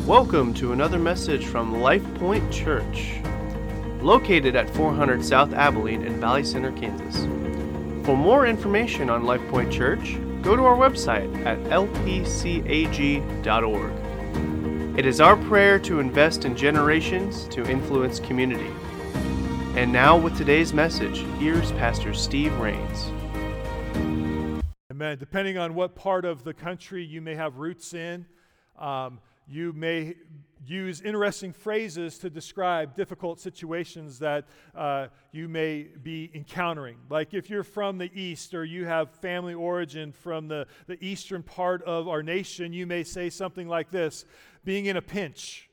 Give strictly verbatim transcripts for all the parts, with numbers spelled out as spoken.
Welcome to another message from Life Point Church, located at four hundred South Abilene in Valley Center, Kansas. For more information on Life Point Church, go to our website at l p c a g dot org. It is our prayer to invest in generations to influence community. And now with today's message, here's Pastor Steve Rains. Amen. Depending on what part of the country you may have roots in, um, you may use interesting phrases to describe difficult situations that uh, you may be encountering. Like if you're from the East or you have family origin from the, the eastern part of our nation, you may say something like this: being in a pinch,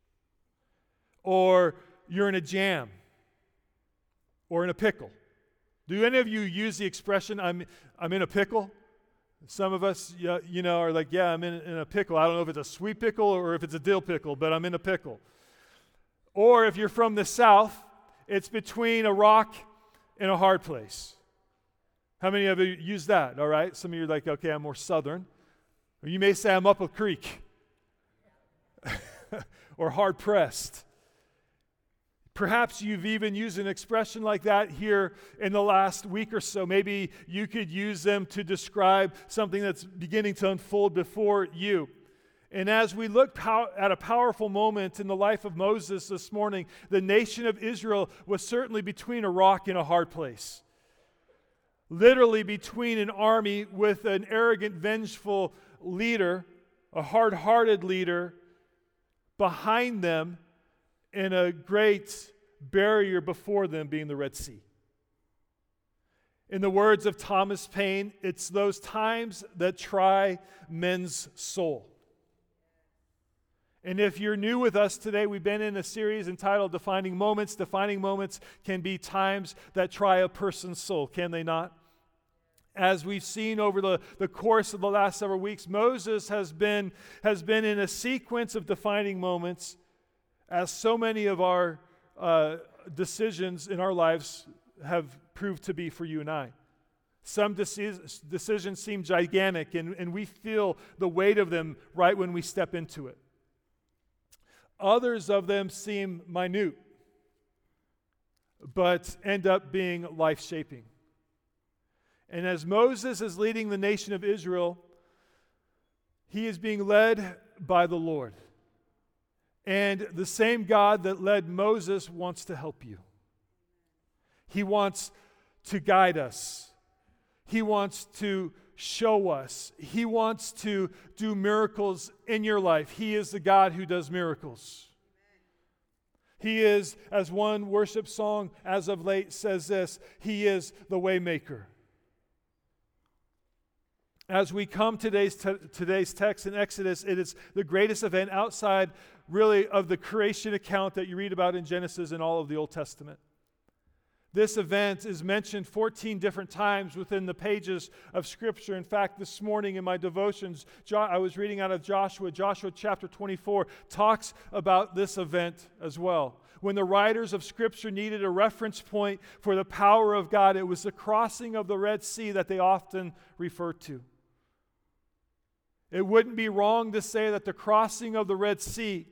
or you're in a jam, or in a pickle. Do any of you use the expression, I'm, I'm in a pickle? Some of us, you know, are like, yeah, I'm in, in a pickle. I don't know if it's a sweet pickle or if it's a dill pickle, but I'm in a pickle. Or if you're from the South, it's between a rock and a hard place. How many of you use that, all right? Some of you are like, okay, I'm more Southern. Or you may say I'm up a creek or hard-pressed. Perhaps you've even used an expression like that here in the last week or so. Maybe you could use them to describe something that's beginning to unfold before you. And as we look pow- at a powerful moment in the life of Moses this morning, the nation of Israel was certainly between a rock and a hard place. Literally between an army with an arrogant, vengeful leader, a hard-hearted leader behind them, and a great barrier before them being the Red Sea. In the words of Thomas Paine, it's those times that try men's soul. And if you're new with us today, we've been in a series entitled Defining Moments. Defining moments can be times that try a person's soul, can they not? As we've seen over the, the course of the last several weeks, Moses has been, has been in a sequence of defining moments, as so many of our uh, decisions in our lives have proved to be for you and I. Some deci- decisions seem gigantic, and, and we feel the weight of them right when we step into it. Others of them seem minute, but end up being life-shaping. And as Moses is leading the nation of Israel, he is being led by the Lord. And the same God that led Moses wants to help you. He wants to guide us. He wants to show us. He wants to do miracles in your life. He is the God who does miracles. He is, as one worship song as of late says this, He is the way maker. As we come to today's, te- today's text in Exodus, it is the greatest event outside really of the creation account that you read about in Genesis and all of the Old Testament. This event is mentioned fourteen different times within the pages of Scripture. In fact, this morning in my devotions, jo- I was reading out of Joshua. Joshua chapter twenty-four talks about this event as well. When the writers of Scripture needed a reference point for the power of God, it was the crossing of the Red Sea that they often referred to. It wouldn't be wrong to say that the crossing of the Red Sea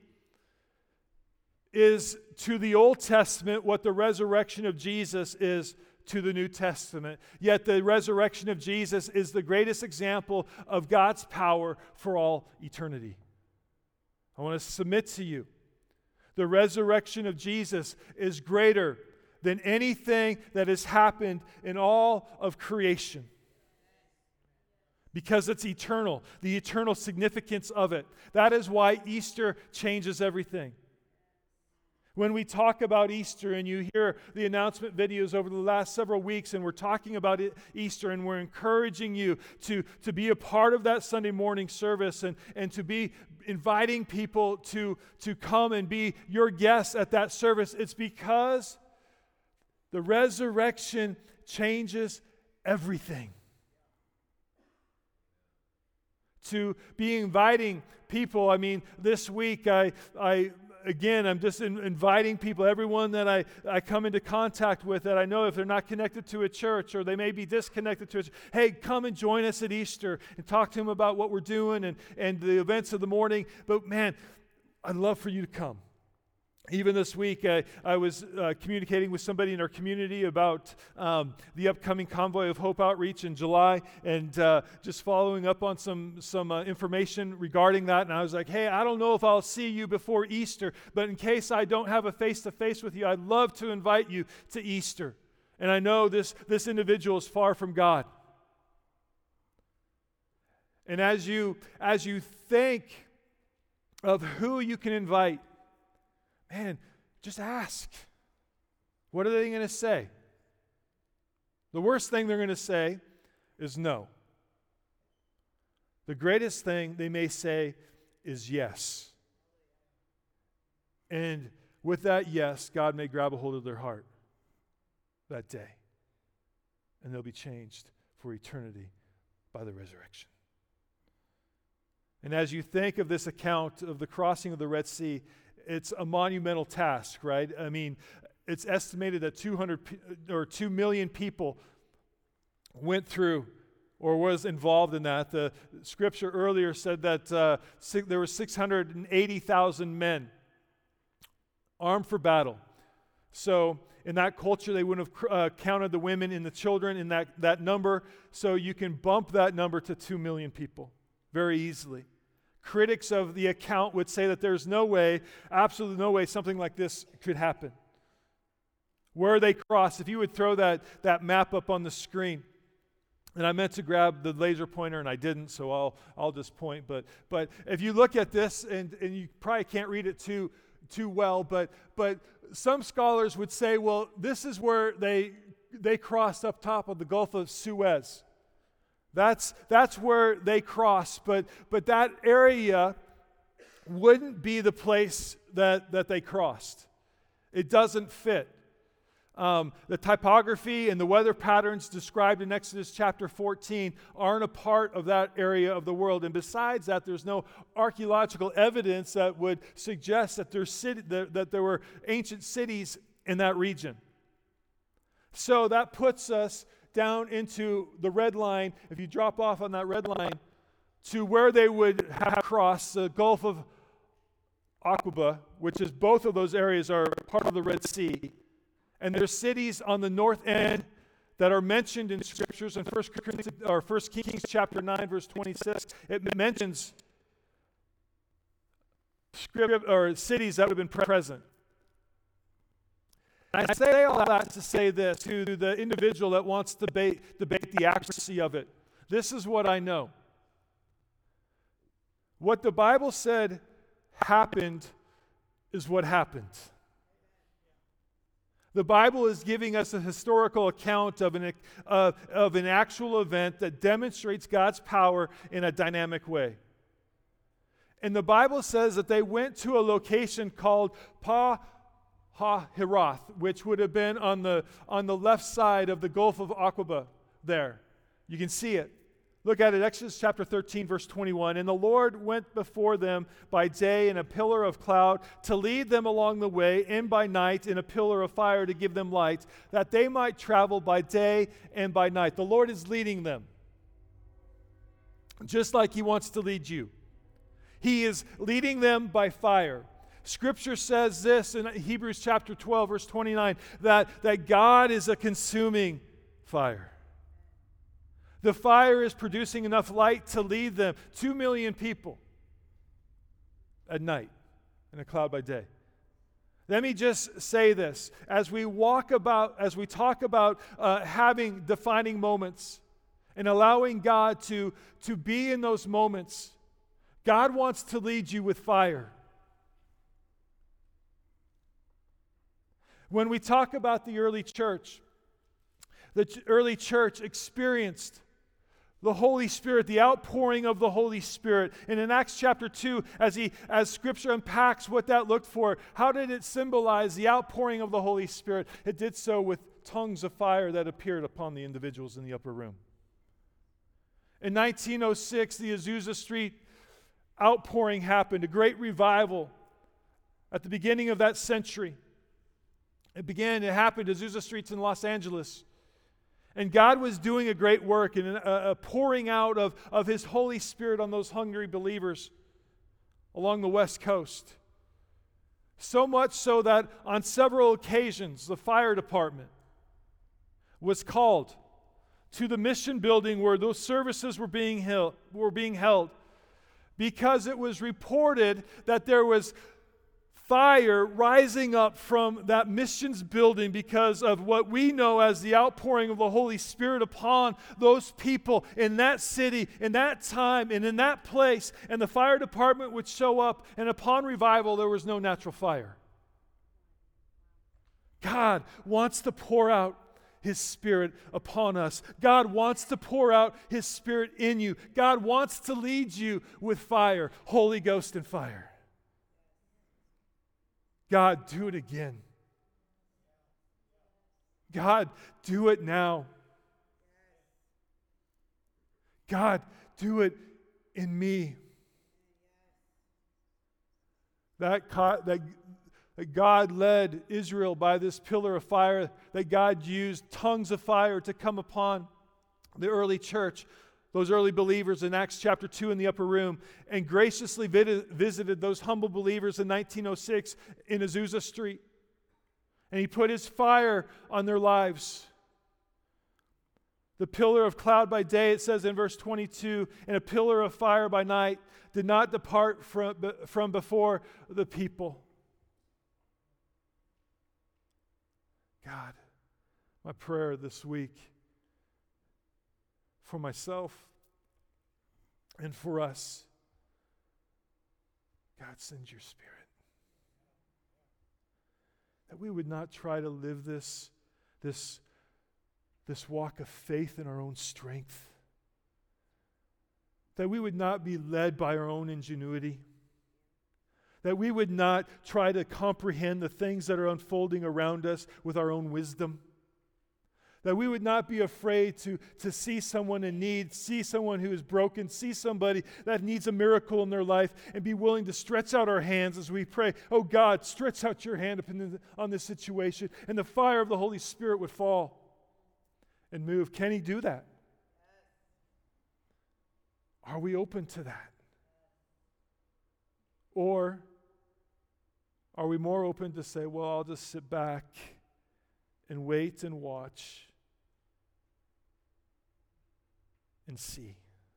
is to the Old Testament what the resurrection of Jesus is to the New Testament. Yet the resurrection of Jesus is the greatest example of God's power for all eternity. I want to submit to you, the resurrection of Jesus is greater than anything that has happened in all of creation. Because it's eternal, the eternal significance of it. That is why Easter changes everything. When we talk about Easter and you hear the announcement videos over the last several weeks and we're talking about it, Easter, and we're encouraging you to, to be a part of that Sunday morning service and, and to be inviting people to, to come and be your guests at that service, it's because the resurrection changes everything. To be inviting people, I mean, this week I I again, I'm just in, inviting people, everyone that I, I come into contact with that I know if they're not connected to a church or they may be disconnected to it, hey, come and join us at Easter and talk to them about what we're doing and, and the events of the morning. But man, I'd love for you to come. Even this week, uh, I was uh, communicating with somebody in our community about um, the upcoming Convoy of Hope outreach in July, and uh, just following up on some some uh, information regarding that. And I was like, hey, I don't know if I'll see you before Easter, but in case I don't have a face-to-face with you, I'd love to invite you to Easter. And I know this, this individual is far from God. And as you as you think of who you can invite, man, just ask. What are they going to say? The worst thing they're going to say is no. The greatest thing they may say is yes. And with that yes, God may grab a hold of their heart that day. And they'll be changed for eternity by the resurrection. And as you think of this account of the crossing of the Red Sea, it's a monumental task, right? I mean, it's estimated that two hundred or two million people went through or was involved in that. The scripture earlier said that uh, six, there were six hundred eighty thousand men armed for battle. So in that culture, they wouldn't have uh, counted the women and the children in that, that number. So you can bump that number to two million people very easily. Critics of the account would say that there's no way, absolutely no way, something like this could happen. Where they crossed, if you would throw that, that map up on the screen, and I meant to grab the laser pointer and I didn't, so I'll I'll just point. But but if you look at this, and, and you probably can't read it too too well, but but some scholars would say, well, this is where they they crossed up top of the Gulf of Suez. That's that's where they cross, but but that area wouldn't be the place that, that they crossed. It doesn't fit. Um, the typography and the weather patterns described in Exodus chapter fourteen aren't a part of that area of the world. And besides that, there's no archaeological evidence that would suggest that, there's city, that, that there were ancient cities in that region. So that puts us down into the red line, if you drop off on that red line, to where they would have crossed the Gulf of Aqaba, which is both of those areas are part of the Red Sea. And there's cities on the north end that are mentioned in scriptures. In First Corinthians, or First Kings chapter nine, verse twenty-six, it mentions script, or cities that would have been present. I say all that to say this to the individual that wants to debate, debate the accuracy of it. This is what I know. What the Bible said happened is what happened. The Bible is giving us a historical account of an, uh, of an actual event that demonstrates God's power in a dynamic way. And the Bible says that they went to a location called Pa Ha-Hiroth, which would have been on the on the left side of the Gulf of Aqaba there. You can see it. Look at it, Exodus chapter thirteen, verse twenty-one. And the Lord went before them by day in a pillar of cloud to lead them along the way, and by night in a pillar of fire to give them light, that they might travel by day and by night. The Lord is leading them, just like He wants to lead you. He is leading them by fire. Scripture says this in Hebrews chapter twelve, verse twenty-nine, that, that God is a consuming fire. The fire is producing enough light to lead them, two million people, at night, in a cloud by day. Let me just say this. As we walk about, as we talk about uh, having defining moments and allowing God to, to be in those moments, God wants to lead you with fire. When we talk about the early church, the ch- early church experienced the Holy Spirit, the outpouring of the Holy Spirit. And in Acts chapter two, as he, as Scripture unpacks what that looked for, how did it symbolize the outpouring of the Holy Spirit? It did so with tongues of fire that appeared upon the individuals in the upper room. In nineteen oh six, the Azusa Street outpouring happened, a great revival at the beginning of that century. It began, it happened at Azusa Streets in Los Angeles. And God was doing a great work and a, a pouring out of, of His Holy Spirit on those hungry believers along the West Coast. So much so that on several occasions, the fire department was called to the mission building where those services were being held, were being held because it was reported that there was fire rising up from that missions building because of what we know as the outpouring of the Holy Spirit upon those people in that city, in that time, and in that place. And the fire department would show up, and upon revival, there was no natural fire. God wants to pour out His Spirit upon us. God wants to pour out His Spirit in you. God wants to lead you with fire, Holy Ghost and fire. God, do it again. God, do it now. God, do it in me. That, that, that God led Israel by this pillar of fire, that God used tongues of fire to come upon the early church, those early believers in Acts chapter two in the upper room, and graciously vid- visited those humble believers in nineteen oh six in Azusa Street. And He put His fire on their lives. The pillar of cloud by day, it says in verse twenty-two, and a pillar of fire by night did not depart from, from before the people. God, my prayer this week for myself and for us, God, send your Spirit. That we would not try to live this, this, this walk of faith in our own strength. That we would not be led by our own ingenuity. That we would not try to comprehend the things that are unfolding around us with our own wisdom. That we would not be afraid to, to see someone in need, see someone who is broken, see somebody that needs a miracle in their life, and be willing to stretch out our hands as we pray, oh God, stretch out your hand upon the, on this situation, and the fire of the Holy Spirit would fall and move. Can He do that? Are we open to that? Or are we more open to say, well, I'll just sit back and wait and watch and see?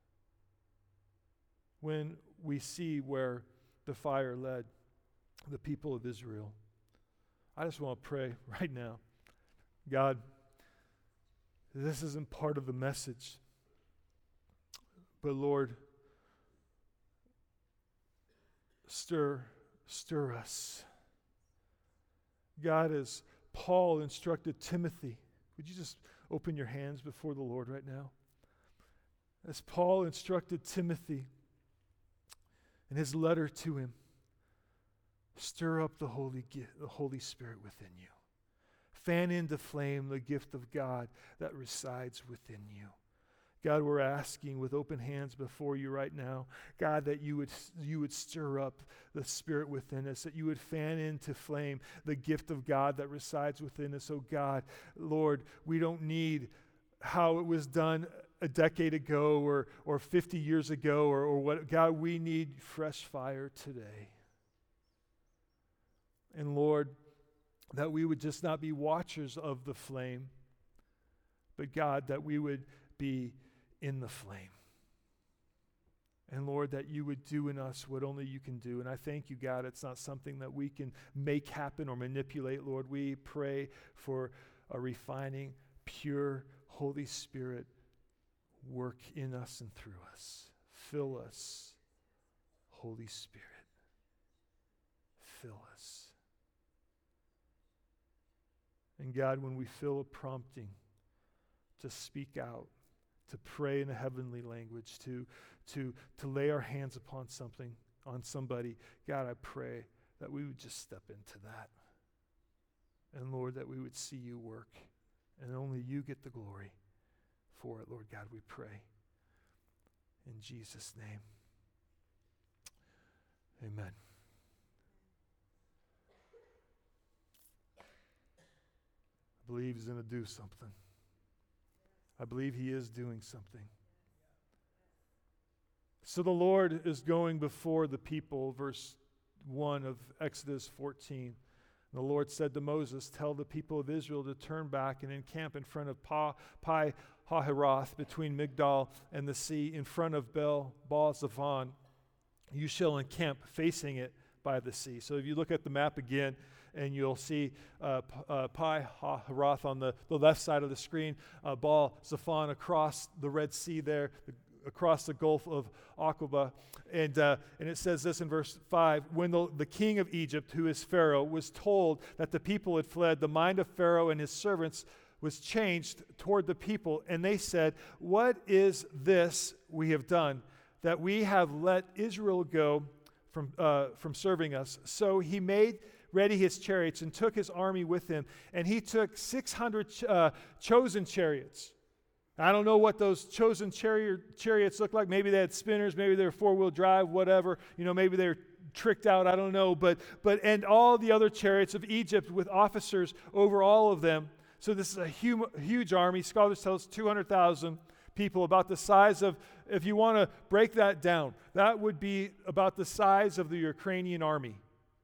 When we see where the fire led the people of Israel, I just want to pray right now. God, this isn't part of the message, but Lord, stir, stir us. God, as Paul instructed Timothy, would you just open your hands before the Lord right now? As Paul instructed Timothy in his letter to him, stir up the Holy, the Holy Spirit within you. Fan into flame the gift of God that resides within you. God, we're asking with open hands before you right now, God, that you would you would stir up the Spirit within us, that you would fan into flame the gift of God that resides within us. Oh God, Lord, we don't need how it was done a decade ago or, or fifty years ago or, or what. God, we need fresh fire today. And Lord, that we would just not be watchers of the flame, but God, that we would be in the flame. And Lord, that you would do in us what only you can do. And I thank you, God, it's not something that we can make happen or manipulate. Lord, we pray for a refining, pure Holy Spirit work in us and through us. Fill us, Holy Spirit. Fill us. And God, when we feel a prompting to speak out, to pray in a heavenly language, to, to, to lay our hands upon something, on somebody, God, I pray that we would just step into that. And Lord, that we would see you work, and only you get the glory for it. Lord God, we pray. In Jesus' name, amen. I believe he's going to do something. I believe he is doing something. So the Lord is going before the people, verse one of Exodus fourteen. The Lord said to Moses, tell the people of Israel to turn back and encamp in front of Pa, Pi Hahiroth, between Migdal and the sea, in front of Bel Baal Zephon. You shall encamp facing it by the sea. So if you look at the map again, and you'll see uh, P- uh, Pi Hahiroth on the, the left side of the screen, uh, Baal Zephon across the Red Sea there, the, across the Gulf of Aqaba. And uh, and it says this in verse five, when the, the king of Egypt, who is Pharaoh, was told that the people had fled, the mind of Pharaoh and his servants was changed toward the people, and they said, what is this we have done, that we have let Israel go from, uh, from serving us? So he made ready his chariots and took his army with him, and he took six hundred ch- uh, chosen chariots. I don't know what those chosen chariot, chariots look like. Maybe they had spinners, maybe they were four-wheel drive, whatever. You know, maybe they were tricked out, I don't know. But, but and all the other chariots of Egypt with officers over all of them. So this is a huge, huge army. Scholars tell us two hundred thousand people, about the size of, if you want to break that down, that would be about the size of the Ukrainian army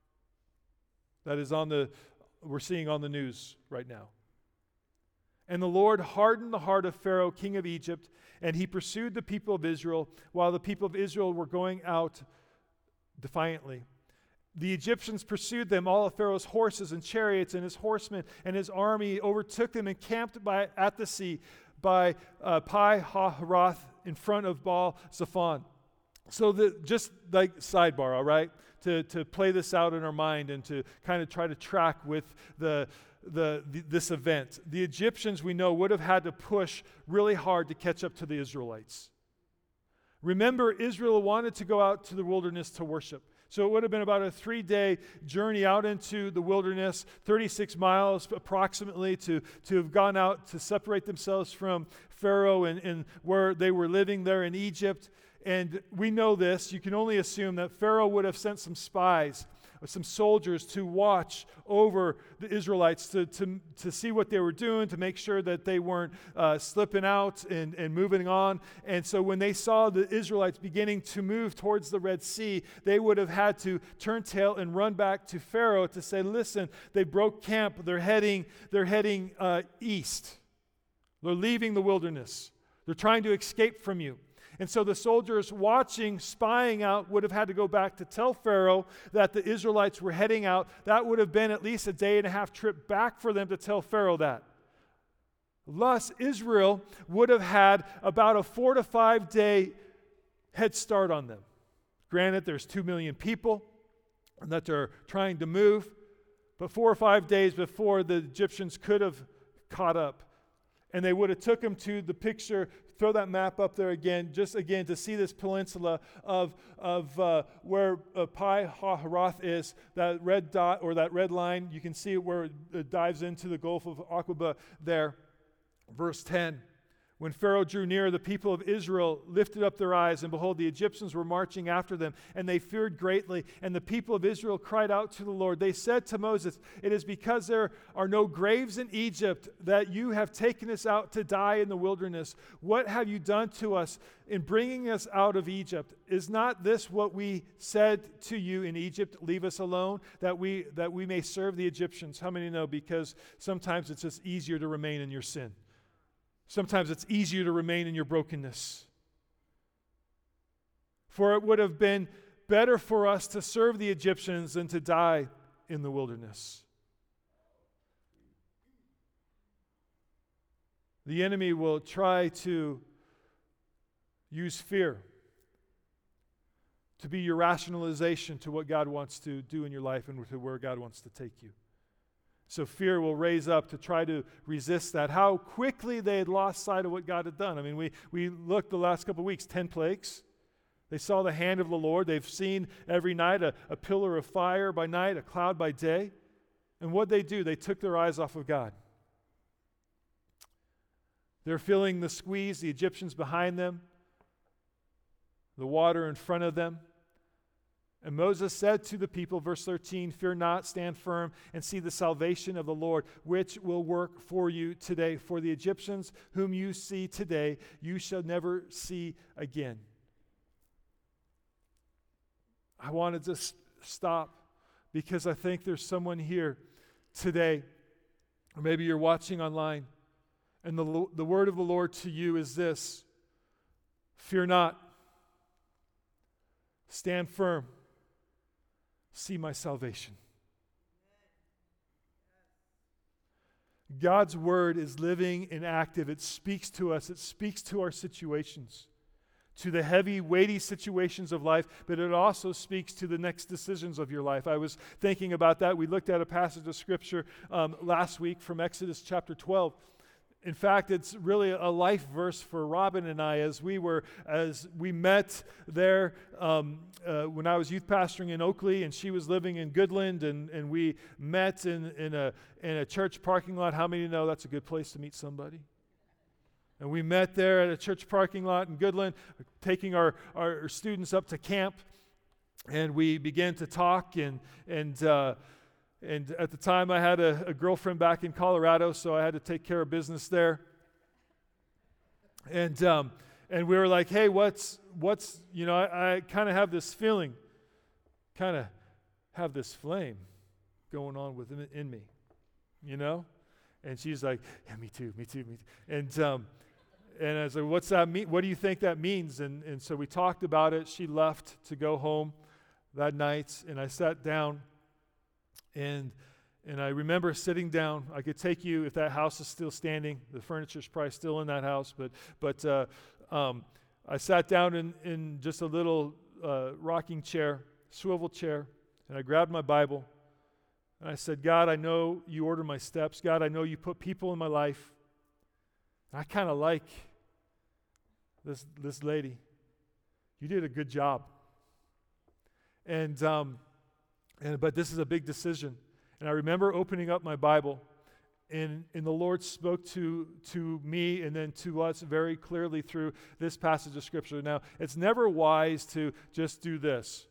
that is on the, we're seeing on the news right now. And the Lord hardened the heart of Pharaoh, king of Egypt, and he pursued the people of Israel while the people of Israel were going out defiantly. The Egyptians pursued them, all of Pharaoh's horses and chariots, and his horsemen and his army overtook them and camped by, at the sea by uh, Pi Hahiroth in front of Baal Zephon. So the, just like sidebar, all right, to, to play this out in our mind and to kind of try to track with the The, the, this event. The Egyptians, we know, would have had to push really hard to catch up to the Israelites. Remember, Israel wanted to go out to the wilderness to worship. So it would have been about a three-day journey out into the wilderness, thirty-six miles approximately, to, to have gone out to separate themselves from Pharaoh and, and where they were living there in Egypt. And we know this. You can only assume that Pharaoh would have sent some spies, some soldiers to watch over the Israelites, to, to, to see what they were doing, to make sure that they weren't uh, slipping out and, and moving on. And so when they saw the Israelites beginning to move towards the Red Sea, they would have had to turn tail and run back to Pharaoh to say, listen, they broke camp. They're heading, they're heading uh, east. They're leaving the wilderness. They're trying to escape from you. And so the soldiers watching, spying out, would have had to go back to tell Pharaoh that the Israelites were heading out. That would have been at least a day and a half trip back for them to tell Pharaoh that. Thus, Israel would have had about a four to five day head start on them. Granted, there's two million people and that they're trying to move, but four or five days before the Egyptians could have caught up. And they would have took them to the picture, throw that map up there again, just again to see this peninsula of, of uh, where uh, Pi Hahiroth is, that red dot or that red line. You can see it where it dives into the Gulf of Aqaba there. Verse ten. When Pharaoh drew near, the people of Israel lifted up their eyes, and behold, the Egyptians were marching after them, and they feared greatly. And the people of Israel cried out to the Lord. They said to Moses, it is because there are no graves in Egypt that you have taken us out to die in the wilderness. What have you done to us in bringing us out of Egypt? Is not this what we said to you in Egypt? Leave us alone, that we, that we may serve the Egyptians. How many know? Because sometimes it's just easier to remain in your sin. Sometimes it's easier to remain in your brokenness. For it would have been better for us to serve the Egyptians than to die in the wilderness. The enemy will try to use fear to be your rationalization to what God wants to do in your life and to where God wants to take you. So fear will raise up to try to resist that. How quickly they had lost sight of what God had done. I mean, we, we looked the last couple of weeks, ten plagues. They saw the hand of the Lord. They've seen every night a, a pillar of fire by night, a cloud by day. And what they do, they took their eyes off of God. They're feeling the squeeze, the Egyptians behind them, the water in front of them. And Moses said to the people, verse thirteen, fear not, stand firm, and see the salvation of the Lord, which will work for you today. For the Egyptians whom you see today, you shall never see again. I wanted to s- stop because I think there's someone here today, or maybe you're watching online, and the, the word of the Lord to you is this: fear not, stand firm, see my salvation. God's word is living and active. It speaks to us. It speaks to our situations, to the heavy, weighty situations of life, but it also speaks to the next decisions of your life. I was thinking about that. We looked at a passage of Scripture um, last week from Exodus chapter twelve. In fact, it's really a life verse for Robin and I as we were, as we met there um, uh, when I was youth pastoring in Oakley and she was living in Goodland, and, and we met in, in, a, in a church parking lot. How many know that's a good place to meet somebody? And we met there at a church parking lot in Goodland, taking our, our students up to camp, and we began to talk, and and uh, and at the time I had a, a girlfriend back in Colorado, so I had to take care of business there. And um, and we were like, hey, what's what's you know, I, I kind of have this feeling, kind of have this flame going on within in me, you know. And she's like, yeah, me too, me too, me too. And um, And I was like, what's that mean? What do you think that means? And, and so we talked about it. She left to go home that night, and I sat down, and and I remember sitting down. I could take you, if that house is still standing, the furniture's probably still in that house, but but uh, um, I sat down in, in just a little uh, rocking chair, swivel chair, and I grabbed my Bible, and I said, God, I know you order my steps. God, I know you put people in my life. I kind of like this this lady. You did a good job. And um, and but this is a big decision. And I remember opening up my Bible, and, and the Lord spoke to to me and then to us very clearly through this passage of Scripture. Now, it's never wise to just do this.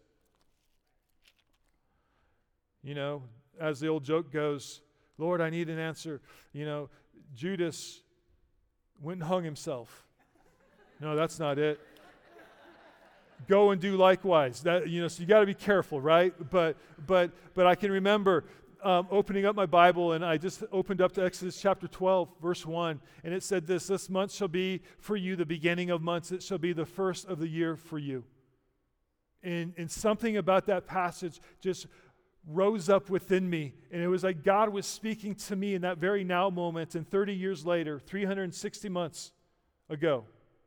You know, as the old joke goes, Lord, I need an answer. You know, Judas went and hung himself. No, that's not it. Go and do likewise. That, you know, so you got to be careful, right? But but but I can remember um, opening up my Bible, and I just opened up to Exodus chapter twelve, verse one, and it said this: "This month shall be for you the beginning of months. It shall be the first of the year for you." And and something about that passage just rose up within me, and it was like God was speaking to me in that very now moment. And thirty years later, three hundred sixty months ago,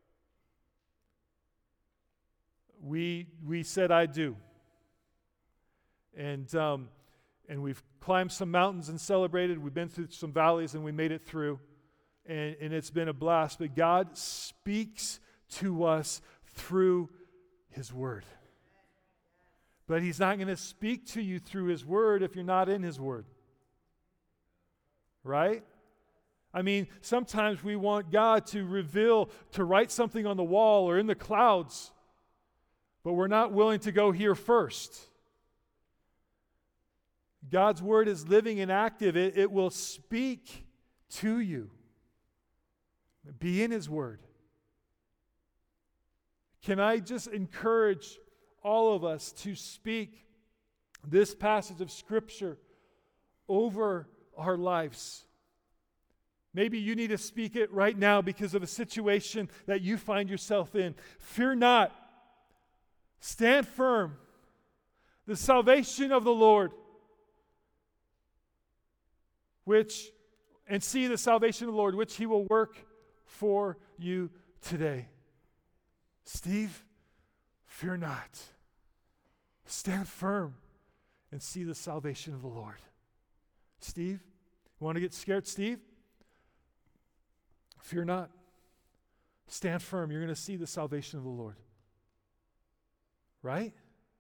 we we said I do, and um, and we've climbed some mountains and celebrated. We've been through some valleys, and we made it through, and and it's been a blast. But God speaks to us through His Word. But He's not going to speak to you through His Word if you're not in His Word. Right? I mean, sometimes we want God to reveal, to write something on the wall or in the clouds, but we're not willing to go here first. God's Word is living and active. It, it will speak to you. Be in His Word. Can I just encourage all of us to speak this passage of Scripture over our lives? Maybe you need to speak it right now because of a situation that you find yourself in. Fear not. Stand firm. The salvation of the Lord, which, and see the salvation of the Lord, which He will work for you today. Steve, fear not. Stand firm and see the salvation of the Lord. Steve, you want to get scared, Steve? Fear not. Stand firm. You're going to see the salvation of the Lord. Right?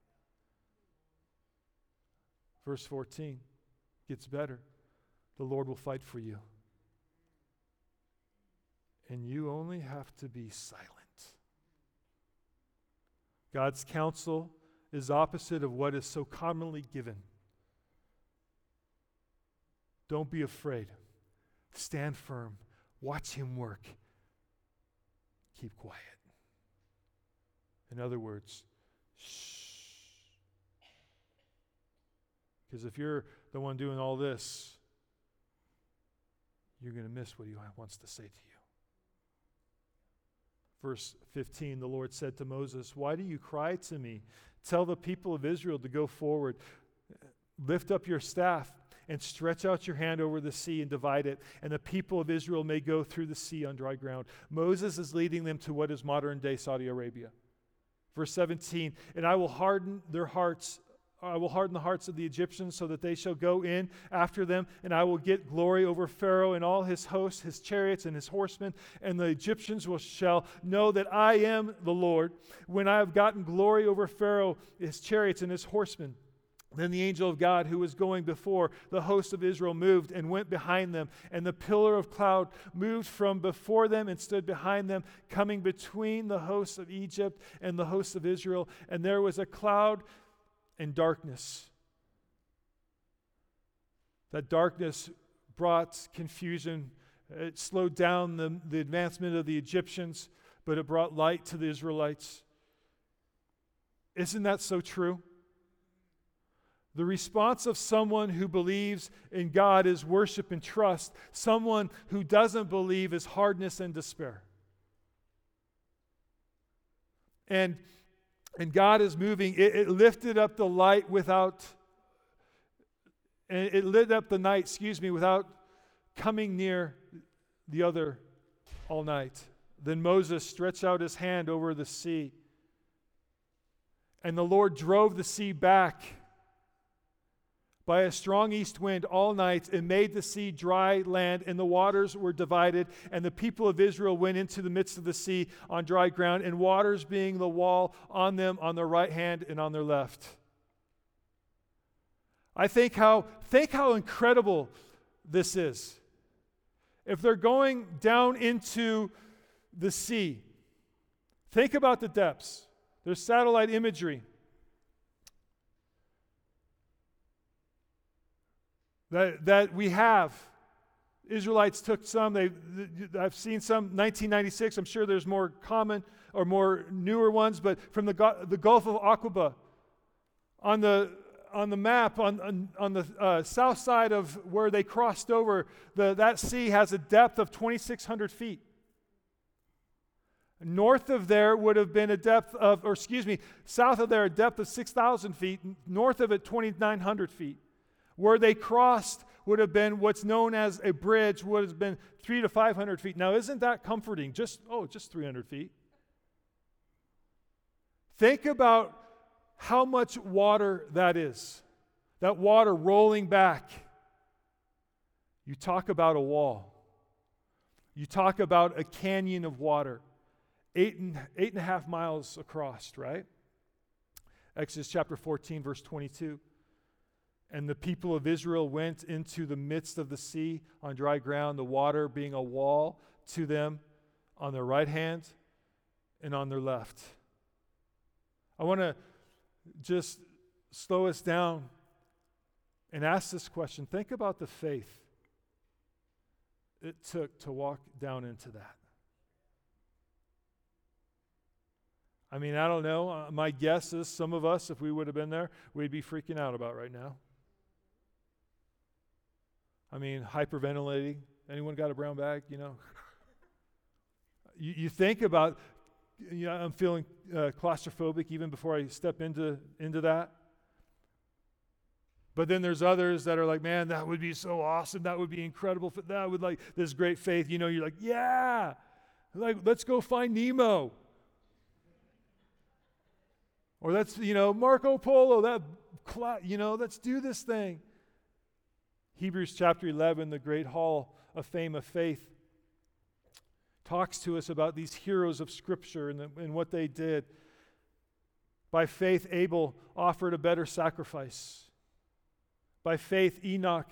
Verse fourteen gets better. The Lord will fight for you. And you only have to be silent. God's counsel is opposite of what is so commonly given. Don't be afraid. Stand firm. Watch Him work. Keep quiet. In other words, shh. Because if you're the one doing all this, you're going to miss what he wants to say to you. Verse fifteen, the Lord said to Moses, "Why do you cry to me? Tell the people of Israel to go forward. Lift up your staff and stretch out your hand over the sea and divide it, and the people of Israel may go through the sea on dry ground." Moses is leading them to what is modern-day Saudi Arabia. Verse seventeen, "And I will harden their hearts, I will harden the hearts of the Egyptians so that they shall go in after them, and I will get glory over Pharaoh and all his hosts, his chariots and his horsemen, and the Egyptians will shall know that I am the Lord when I have gotten glory over Pharaoh, his chariots and his horsemen." Then the angel of God who was going before the host of Israel moved and went behind them, and the pillar of cloud moved from before them and stood behind them, coming between the hosts of Egypt and the hosts of Israel. And there was a cloud and darkness. That darkness brought confusion. It slowed down the, the advancement of the Egyptians, but it brought light to the Israelites. Isn't that so true? The response of someone who believes in God is worship and trust. Someone who doesn't believe is hardness and despair. And, and God is moving. It, it lifted up the light without, and it lit up the night, excuse me, without coming near the other all night. Then Moses stretched out his hand over the sea, and the Lord drove the sea back by a strong east wind all night, and made the sea dry land, and the waters were divided, and the people of Israel went into the midst of the sea on dry ground, and waters being the wall on them on their right hand and on their left. I think how think how incredible this is. If they're going down into the sea, think about the depths. There's satellite imagery That, that we have. Israelites took some. They, I've seen some. nineteen ninety-six. I'm sure there's more common or more newer ones. But from the the Gulf of Aqaba, on the on the map on on, on the uh, south side of where they crossed over, the that sea has a depth of twenty-six hundred feet. North of there would have been a depth of, or excuse me, south of there a depth of six thousand feet. North of it, twenty-nine hundred feet. Where they crossed would have been what's known as a bridge, would have been three to five hundred feet. Now, isn't that comforting? Just, oh, just three hundred feet. Think about how much water that is. That water rolling back. You talk about a wall. You talk about a canyon of water. Eight and, eight and a half miles across, right? Exodus chapter fourteen, verse twenty-two. And the people of Israel went into the midst of the sea on dry ground, the water being a wall to them on their right hand and on their left. I want to just slow us down and ask this question. Think about the faith it took to walk down into that. I mean, I don't know. Uh, my guess is some of us, if we would have been there, we'd be freaking out about right now. I mean, hyperventilating. Anyone got a brown bag, you know? you, you think about, you know, I'm feeling uh, claustrophobic even before I step into, into that. But then there's others that are like, man, that would be so awesome. That would be incredible. That would like this great faith. You know, you're like, yeah, like let's go find Nemo. Or let's, you know, Marco Polo, that, you know, let's do this thing. Hebrews chapter eleven, the great hall of fame of faith, talks to us about these heroes of Scripture and, the, and what they did. By faith, Abel offered a better sacrifice. By faith, Enoch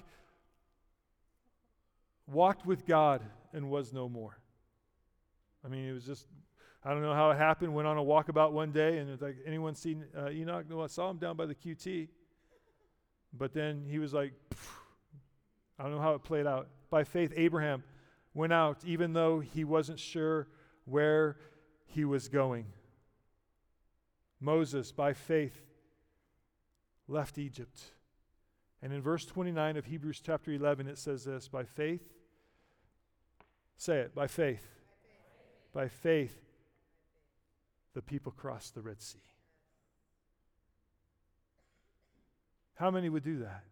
walked with God and was no more. I mean, it was just, I don't know how it happened. Went on a walkabout one day, and it's like, anyone seen uh, Enoch? No, I saw him down by the Q T. But then he was like, phew. I don't know how it played out. By faith, Abraham went out, even though he wasn't sure where he was going. Moses, by faith, left Egypt And in verse twenty-nine of Hebrews chapter eleven, it says this, by faith, say it, by faith, by faith, the people crossed the Red Sea. How many would do that?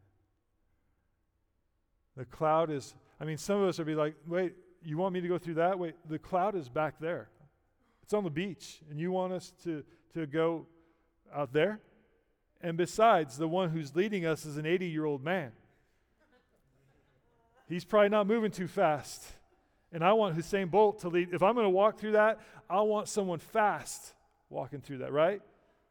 The cloud is, I mean, some of us would be like, wait, you want me to go through that? Wait, the cloud is back there. It's on the beach, and you want us to, to go out there? And besides, the one who's leading us is an eighty-year-old man. He's probably not moving too fast. And I want Usain Bolt to lead. If I'm going to walk through that, I want someone fast walking through that, right?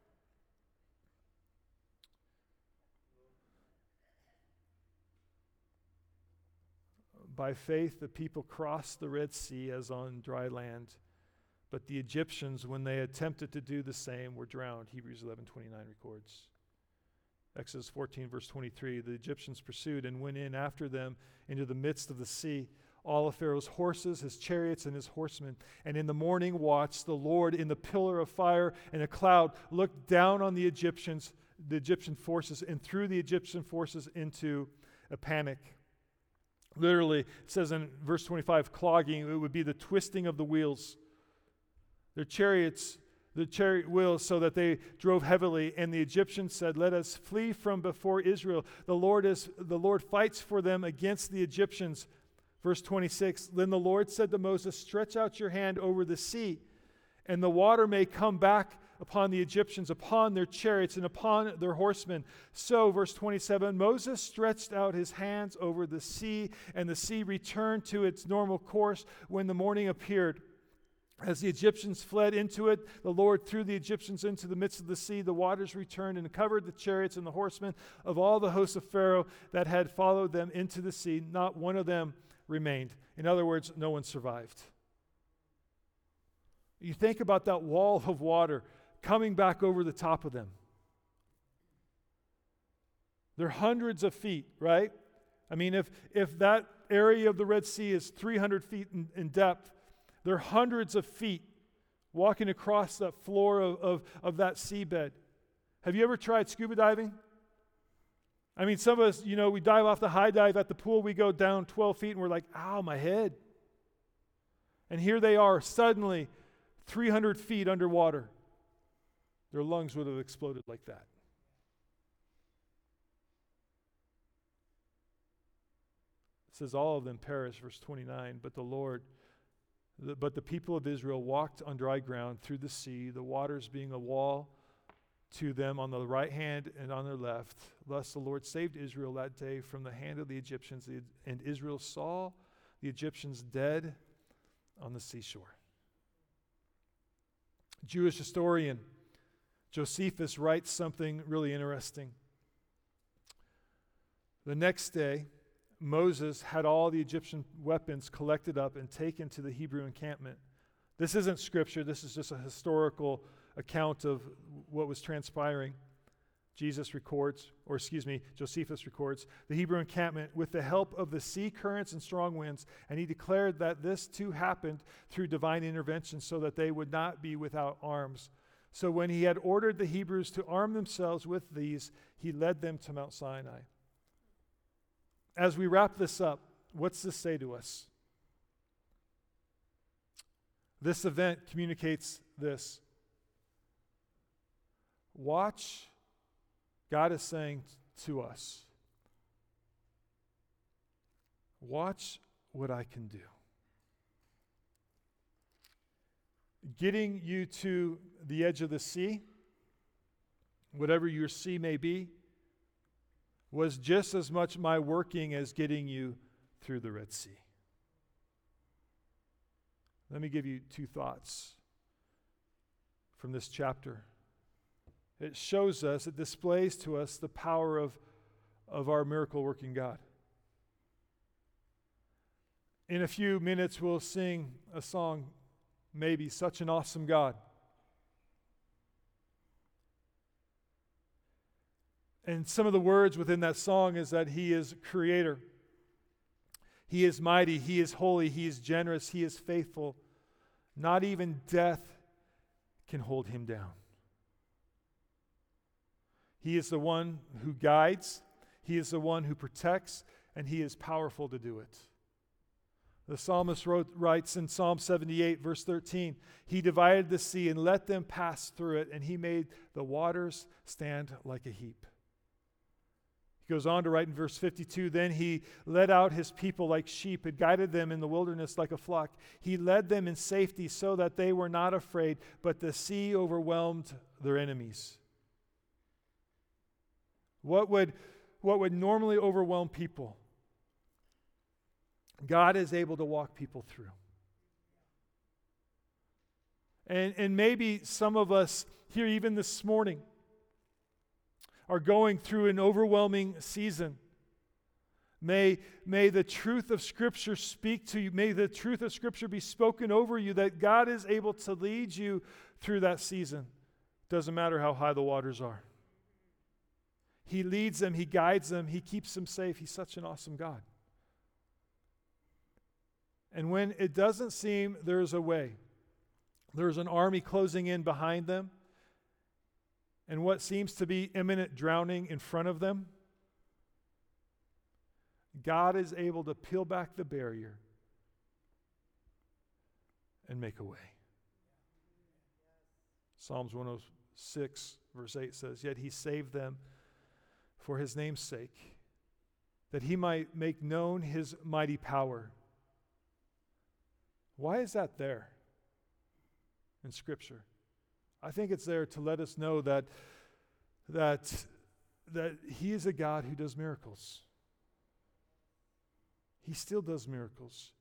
By faith, the people crossed the Red Sea as on dry land. But the Egyptians, when they attempted to do the same, were drowned. Hebrews eleven twenty-nine records. Exodus fourteen, verse twenty-three, the Egyptians pursued and went in after them into the midst of the sea, all of Pharaoh's horses, his chariots, and his horsemen. And in the morning watch, the Lord in the pillar of fire and a cloud looked down on the Egyptians, the Egyptian forces, and threw the Egyptian forces into a panic. Literally, it says in verse twenty-five, clogging, it would be the twisting of the wheels. Their chariots, the chariot wheels, so that they drove heavily. And the Egyptians said, let us flee from before Israel. The Lord is the Lord fights for them against the Egyptians. Verse twenty-six, then the Lord said to Moses, stretch out your hand over the sea, and the water may come back upon the Egyptians, upon their chariots, and upon their horsemen. So, verse twenty-seven, Moses stretched out his hands over the sea, and the sea returned to its normal course when the morning appeared. As the Egyptians fled into it, the Lord threw the Egyptians into the midst of the sea. The waters returned and covered the chariots and the horsemen of all the hosts of Pharaoh that had followed them into the sea. Not one of them remained. In other words, no one survived. You think about that wall of water coming back over the top of them. They're hundreds of feet, right? I mean, if, if that area of the Red Sea is three hundred feet in, in depth, they're hundreds of feet walking across that floor of, of, of that seabed. Have you ever tried scuba diving? I mean, some of us, you know, we dive off the high dive at the pool, we go down twelve feet and we're like, ow, my head. And here they are, suddenly three hundred feet underwater. Their lungs would have exploded like that. It says all of them perished, verse twenty-nine, but the Lord, the, but the people of Israel walked on dry ground through the sea, the waters being a wall to them on the right hand and on their left. Thus the Lord saved Israel that day from the hand of the Egyptians, and Israel saw the Egyptians dead on the seashore. Jewish historian Josephus writes something really interesting. The next day, Moses had all the Egyptian weapons collected up and taken to the Hebrew encampment. This isn't scripture, this is just a historical account of what was transpiring. Jesus records, or excuse me, Josephus records, the Hebrew encampment with the help of the sea currents and strong winds, and he declared that this too happened through divine intervention so that they would not be without arms. So when he had ordered the Hebrews to arm themselves with these, he led them to Mount Sinai. As we wrap this up, what's this say to us? This event communicates this. Watch, God is saying to us, watch what I can do. Getting you to the edge of the sea, whatever your sea may be, was just as much my working as getting you through the Red Sea. Let me give you two thoughts from this chapter. It shows us, it displays to us the power of, of our miracle-working God. In a few minutes, we'll sing a song, maybe, Such an Awesome God. And some of the words within that song is that He is creator. He is mighty. He is holy. He is generous. He is faithful. Not even death can hold Him down. He is the one who guides. He is the one who protects, and he is powerful to do it. The psalmist wrote, writes in Psalm seventy-eight, verse thirteen, He divided the sea and let them pass through it, and he made the waters stand like a heap. He goes on to write in verse fifty-two, Then he led out his people like sheep and guided them in the wilderness like a flock. He led them in safety so that they were not afraid, but the sea overwhelmed their enemies. What would, what would normally overwhelm people, God is able to walk people through. And, and maybe some of us here, even this morning, are going through an overwhelming season. May, may the truth of Scripture speak to you. May the truth of Scripture be spoken over you, that God is able to lead you through that season. Doesn't matter how high the waters are. He leads them, He guides them, He keeps them safe. He's such an awesome God. And when it doesn't seem there's a way, there's an army closing in behind them, and what seems to be imminent drowning in front of them, God is able to peel back the barrier and make a way. Psalms one oh six, verse eight says, Yet he saved them for his name's sake, that he might make known his mighty power. Why is that there in Scripture? I think it's there to let us know that, that, that he is a God who does miracles. He still does miracles.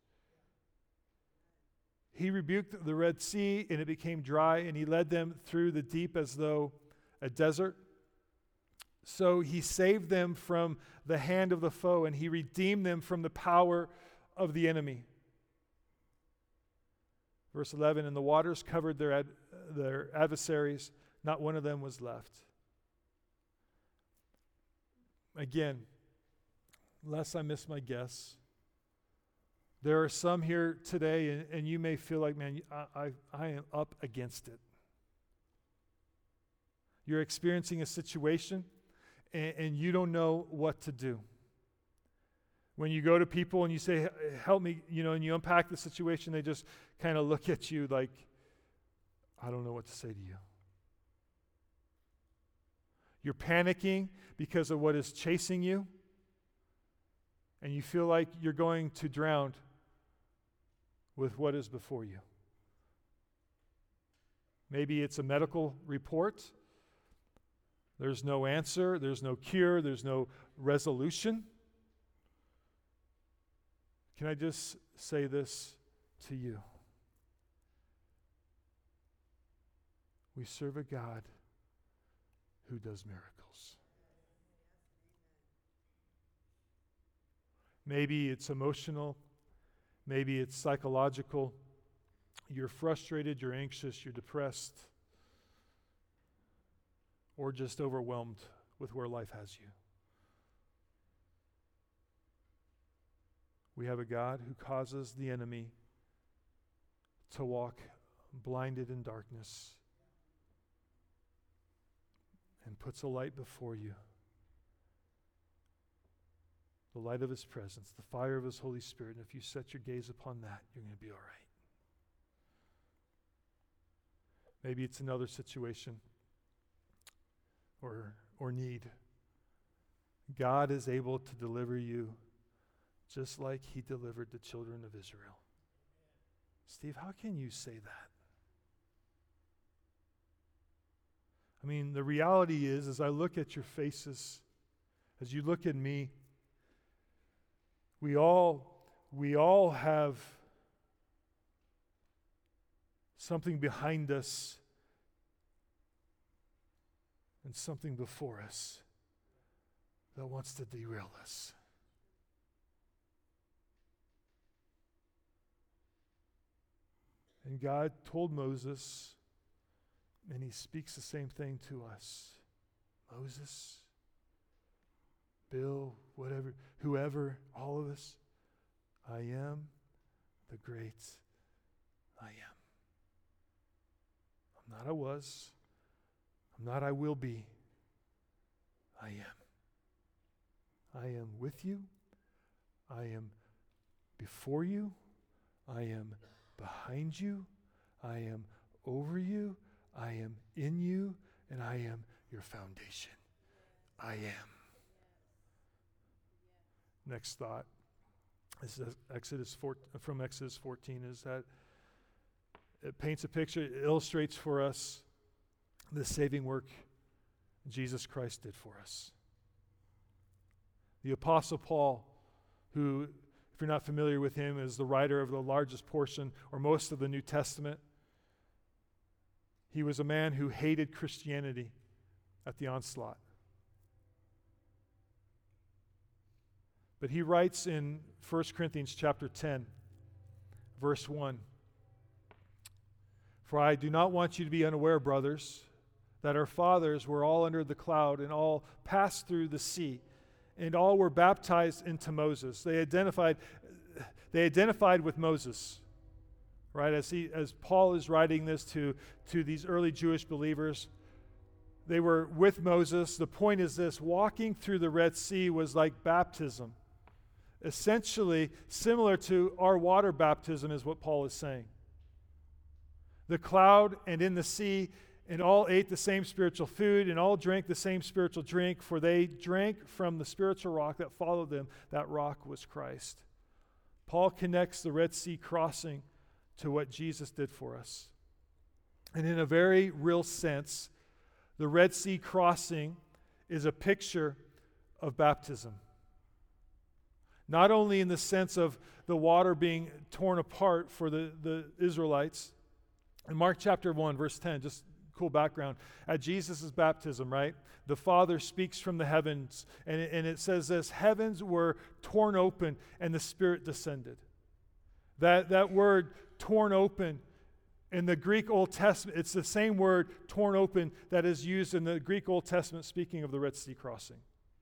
He rebuked the Red Sea and it became dry, and he led them through the deep as though a desert. So he saved them from the hand of the foe, and he redeemed them from the power of the enemy. Verse eleven, and the waters covered their, ad, their adversaries. Not one of them was left. Again, lest I miss my guess, there are some here today, and, and you may feel like, man, I, I, I am up against it. You're experiencing a situation, and, and you don't know what to do. When you go to people and you say, help me, you know, and you unpack the situation, they just kind of look at you like, I don't know what to say to you. You're panicking because of what is chasing you, and you feel like you're going to drown with what is before you. Maybe it's a medical report. There's no answer, there's no cure, there's no resolution. Can I just say this to you? We serve a God who does miracles. Maybe it's emotional, maybe it's psychological. You're frustrated, you're anxious, you're depressed, or just overwhelmed with where life has you. We have a God who causes the enemy to walk blinded in darkness and puts a light before you. The light of his presence, the fire of his Holy Spirit. And if you set your gaze upon that, you're going to be all right. Maybe it's another situation or, or need. God is able to deliver you just like he delivered the children of Israel. Steve, how can you say that? I mean, the reality is, as I look at your faces, as you look at me, we all, we all have something behind us and something before us that wants to derail us. And God told Moses, and he speaks the same thing to us. Moses, Bill, whatever, whoever, all of us, I am the great I am. I'm not I was. I'm not I will be. I am. I am with you. I am before you. I am behind you. I am over you. I am in you. And I am your foundation. I am. Next thought. This is Exodus four, from Exodus fourteen, is that it paints a picture, it illustrates for us the saving work Jesus Christ did for us. The Apostle Paul, who, if you're not familiar with him, is the writer of the largest portion or most of the New Testament. He was a man who hated Christianity at the onslaught. But he writes in First Corinthians chapter ten, verse one, "For I do not want you to be unaware, brothers, that our fathers were all under the cloud and all passed through the sea, and all were baptized into Moses." They identified, they identified with Moses, right? As he, as Paul is writing this to, to these early Jewish believers, they were with Moses. The point is this: walking through the Red Sea was like baptism. Essentially, similar to our water baptism is what Paul is saying. The cloud and in the sea, and all ate the same spiritual food, and all drank the same spiritual drink, for they drank from the spiritual rock that followed them. That rock was Christ. Paul connects the Red Sea crossing to what Jesus did for us. And in a very real sense, the Red Sea crossing is a picture of baptism. Not only in the sense of the water being torn apart for the, the Israelites. In Mark chapter one, verse ten, just cool background. At Jesus' baptism, right, the Father speaks from the heavens, and it, and it says this: heavens were torn open and the Spirit descended. That, that word, torn open, in the Greek Old Testament, it's the same word, torn open, that is used in the Greek Old Testament speaking of the Red Sea crossing.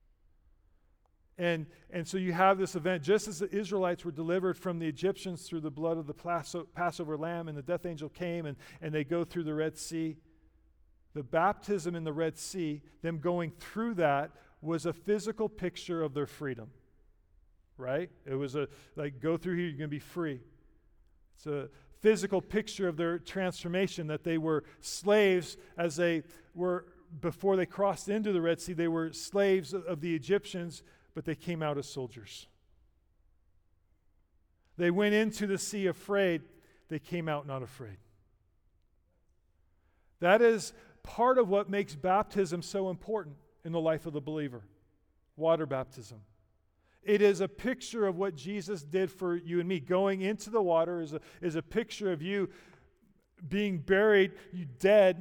And, and so you have this event, just as the Israelites were delivered from the Egyptians through the blood of the Passover lamb, and the death angel came, and, and they go through the Red Sea. The baptism in the Red Sea, them going through that, was a physical picture of their freedom, right? It was a, like, go through here, you're going to be free. It's a physical picture of their transformation, that they were slaves as they were, before they crossed into the Red Sea, they were slaves of the Egyptians, but they came out as soldiers. They went into the sea afraid, they came out not afraid. That is part of what makes baptism so important in the life of the believer. Water baptism. It is a picture of what Jesus did for you and me. Going into the water is a, is a picture of you being buried, you dead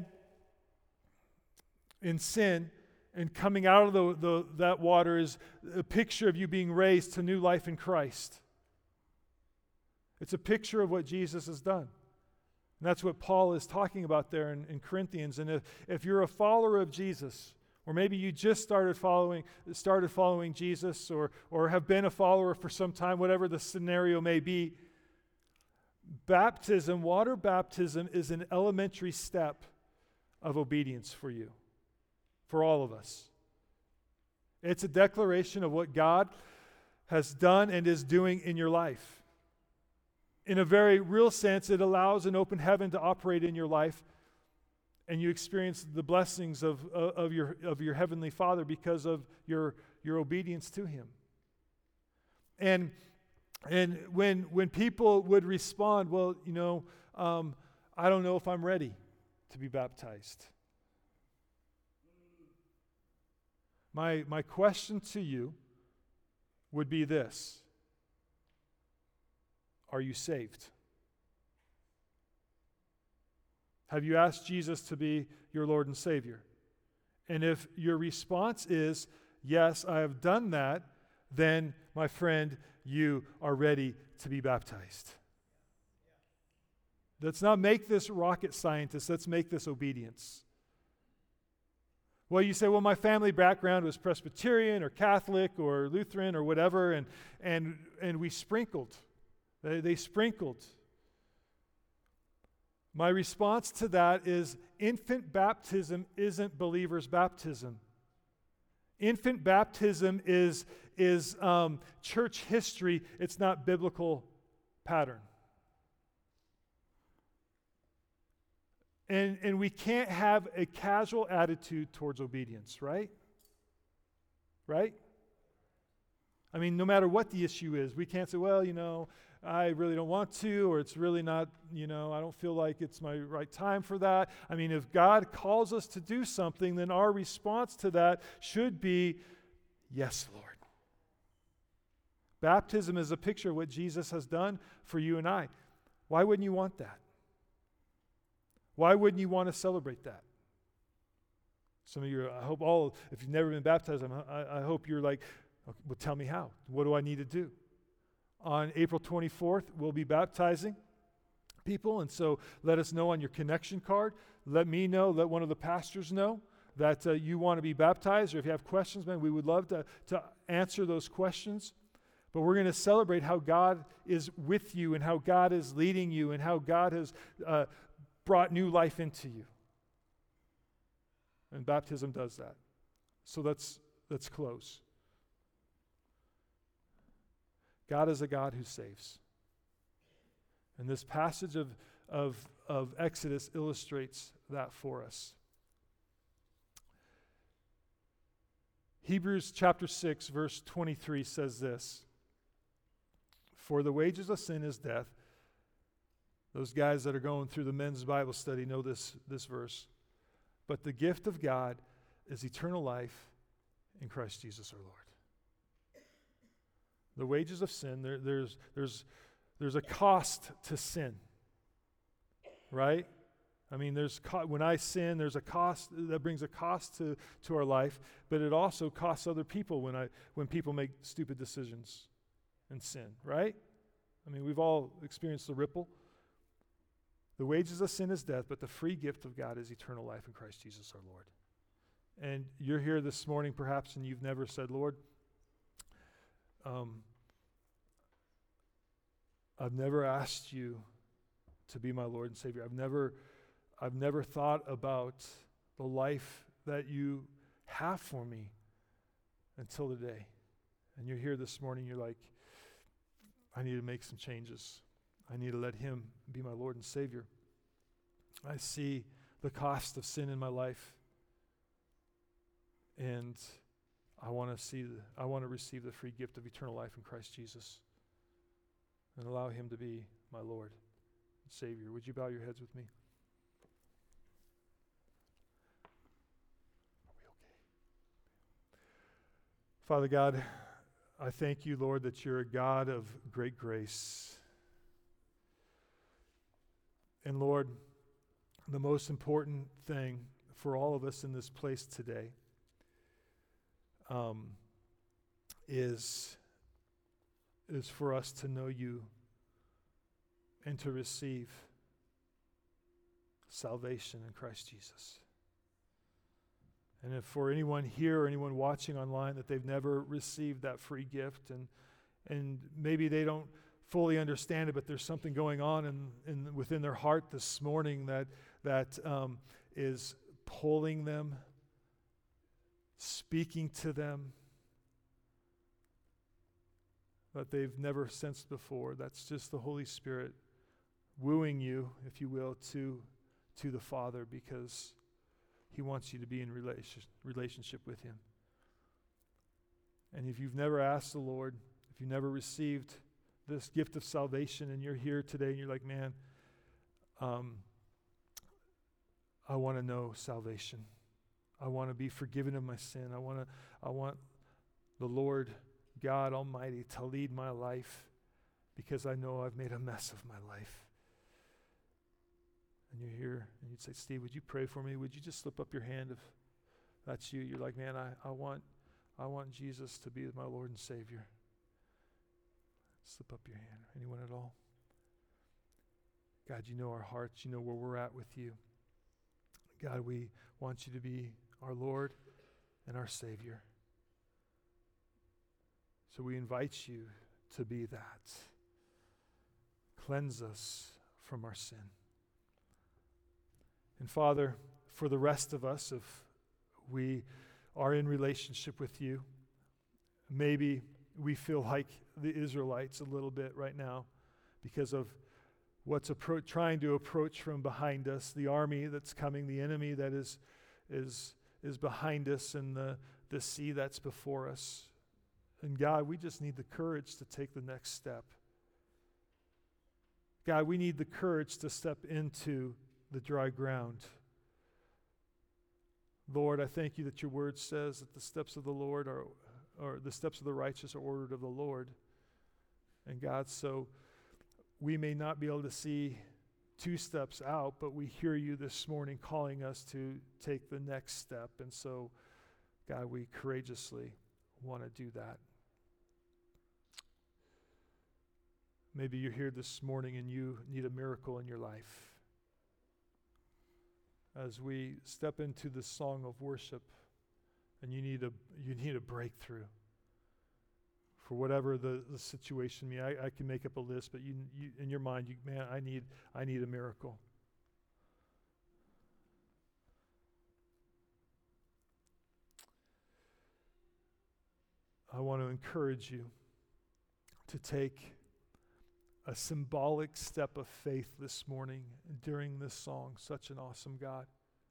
in sin, and coming out of the, the, that water is a picture of you being raised to new life in Christ. It's a picture of what Jesus has done. And that's what Paul is talking about there in, in Corinthians. And if, if you're a follower of Jesus, or maybe you just started following started following Jesus, or, or have been a follower for some time, whatever the scenario may be, baptism, water baptism, is an elementary step of obedience for you. For all of us. It's a declaration of what God has done and is doing in your life. In a very real sense, it allows an open heaven to operate in your life, and you experience the blessings of, of, of, your, of your Heavenly Father because of your, your obedience to Him. And, and when, when people would respond, well, you know, um, I don't know if I'm ready to be baptized. My, my question to you would be this: are you saved? Have you asked Jesus to be your Lord and Savior? And if your response is, yes, I have done that, then, my friend, you are ready to be baptized. Let's not make this rocket scientist. Let's make this obedience. Well, you say, well, my family background was Presbyterian or Catholic or Lutheran or whatever, and and and we sprinkled. They, they sprinkled. My response to that is infant baptism isn't believer's baptism. Infant baptism is, is um, church history. It's not biblical pattern. And, and we can't have a casual attitude towards obedience, right? Right? I mean, no matter what the issue is, we can't say, well, you know, I really don't want to, or it's really not, you know, I don't feel like it's my right time for that. I mean, if God calls us to do something, then our response to that should be, yes, Lord. Baptism is a picture of what Jesus has done for you and I. Why wouldn't you want that? Why wouldn't you want to celebrate that? Some of you, I hope all, if you've never been baptized, I, I hope you're like, okay, well, tell me how. What do I need to do? On April twenty-fourth, we'll be baptizing people, and so let us know on your connection card. Let me know, let one of the pastors know that uh, you want to be baptized, or if you have questions, man, we would love to, to answer those questions. But we're going to celebrate how God is with you and how God is leading you and how God has uh, brought new life into you. And baptism does that. So let's, let's close. God is a God who saves. And this passage of, of, of Exodus illustrates that for us. Hebrews chapter six, verse twenty-three says this: for the wages of sin is death. Those guys that are going through the men's Bible study know this, this verse. But the gift of God is eternal life in Christ Jesus our Lord. The wages of sin, there, there's, there's, there's a cost to sin, right? I mean, there's co- when I sin, there's a cost that brings a cost to, to our life, but it also costs other people when I when people make stupid decisions and sin, right? I mean, we've all experienced the ripple. The wages of sin is death, but the free gift of God is eternal life in Christ Jesus our Lord. And you're here this morning perhaps and you've never said, Lord, Um, I've never asked you to be my Lord and Savior. I've never, I've never thought about the life that you have for me until today. And you're here this morning, you're like, I need to make some changes. I need to let Him be my Lord and Savior. I see the cost of sin in my life, and I want to see, the, I want to receive the free gift of eternal life in Christ Jesus and allow Him to be my Lord and Savior. Would you bow your heads with me? Are we okay? Father God, I thank you, Lord, that you're a God of great grace. And Lord, the most important thing for all of us in this place today Um, is, is for us to know you and to receive salvation in Christ Jesus. And if for anyone here or anyone watching online that they've never received that free gift, and and maybe they don't fully understand it, but there's something going on in, in within their heart this morning that that um, is pulling them, speaking to them that they've never sensed before. That's just the Holy Spirit wooing you, if you will, to, to the Father, because He wants you to be in relation, relationship with Him. And if you've never asked the Lord, if you've never received this gift of salvation and you're here today and you're like, man, um, I want to know salvation. I want to be forgiven of my sin. I want to I want the Lord God Almighty to lead my life because I know I've made a mess of my life. And you're here and you'd say, Steve, would you pray for me? Would you just slip up your hand if that's you? You're like, man, I, I want I want Jesus to be my Lord and Savior. Slip up your hand. Anyone at all? God, you know our hearts. You know where we're at with you. God, we want you to be our Lord and our Savior. So we invite you to be that. Cleanse us from our sin. And Father, for the rest of us, if we are in relationship with you. Maybe we feel like the Israelites a little bit right now because of what's appro- trying to approach from behind us, the army that's coming, the enemy that is is is behind us, and the, the sea that's before us. And God, we just need the courage to take the next step. God, we need the courage to step into the dry ground. Lord, I thank you that your word says that the steps of the Lord are, or the steps of the righteous are ordered of the Lord. And God, so we may not be able to see two steps out, but we hear you this morning calling us to take the next step. And so, God, we courageously want to do that. Maybe you're here this morning and you need a miracle in your life. As we step into this song of worship, and you need a you need a breakthrough for whatever the, the situation may. I, I can make up a list, but you, you in your mind, you man, I need I need a miracle. I want to encourage you to take a symbolic step of faith this morning during this song, Such an Awesome God,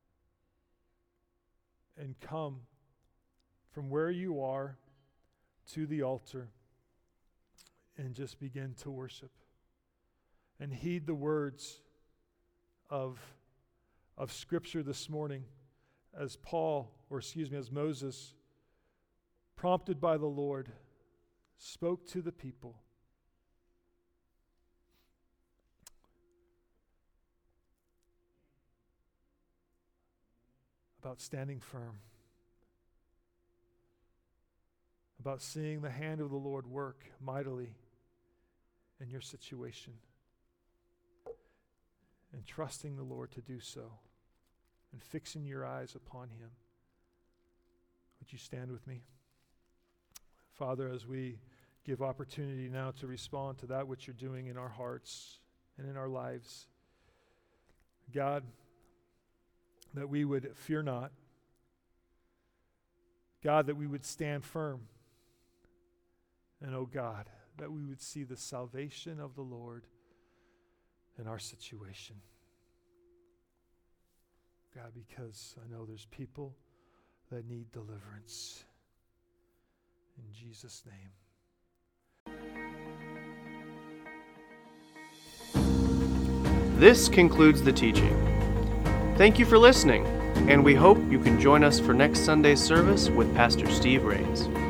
and come from where you are to the altar and just begin to worship and heed the words of, of Scripture this morning as Paul, or excuse me, as Moses, prompted by the Lord, spoke to the people. About standing firm, about seeing the hand of the Lord work mightily in your situation, and trusting the Lord to do so, and fixing your eyes upon Him. Would you stand with me? Father, as we give opportunity now to respond to that which you're doing in our hearts and in our lives, God, that we would fear not. God, that we would stand firm. And oh God, that we would see the salvation of the Lord in our situation. God, because I know there's people that need deliverance. In Jesus' name. This concludes the teaching. Thank you for listening, and we hope you can join us for next Sunday's service with Pastor Steve Rains.